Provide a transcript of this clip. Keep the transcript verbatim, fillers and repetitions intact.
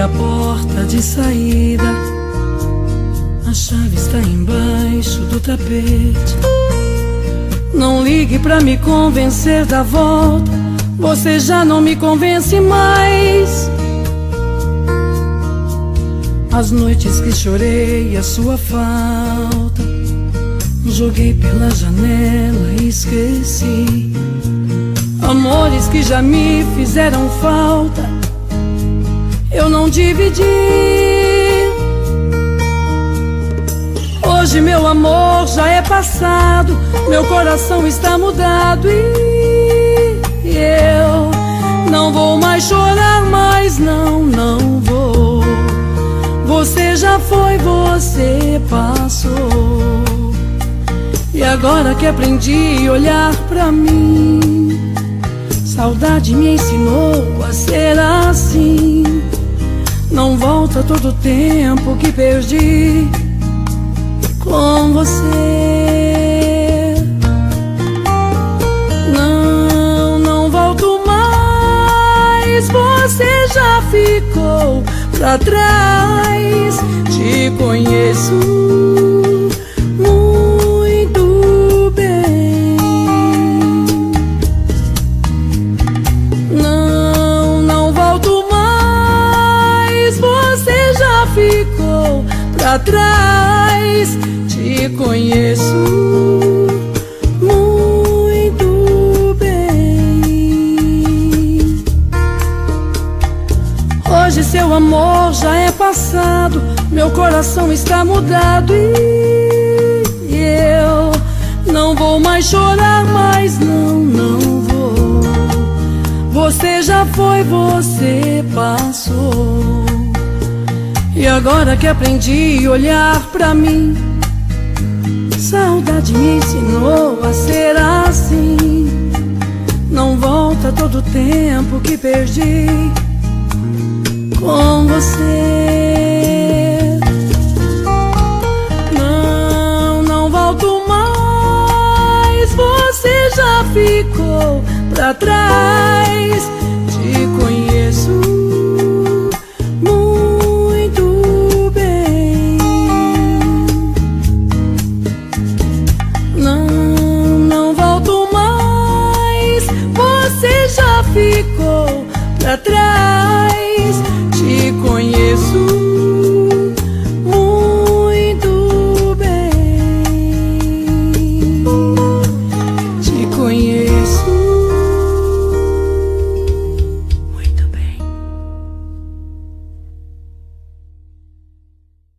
a porta de saída, a chave está embaixo do tapete. Não ligue pra me convencer da volta, você já não me convence mais. As noites que chorei a sua falta, joguei pela janela e esqueci. Amores que já me fizeram falta, eu não dividi. Hoje meu amor já é passado, meu coração está mudado e eu não vou mais chorar, mais não, não vou. Você já foi, você passou. E agora que aprendi a olhar pra mim, saudade me ensinou a ser assim. Não volta todo o tempo que perdi com você. Não, não volto mais, você já ficou pra trás. Te conheço muito bem. Não, não volto mais, você já ficou pra trás. Te conheço muito bem. Hoje seu amor já é passado, meu coração está mudado e eu não vou mais chorar, mais não, não vou. Você já foi, você passou. E agora que aprendi a olhar pra mim, saudade me ensinou a ser assim. Não volta todo o tempo que perdi com você. Não, não volto mais, você já ficou pra trás. Te conheço muito bem. Não, não volto mais, você já ficou pra trás. Te conheço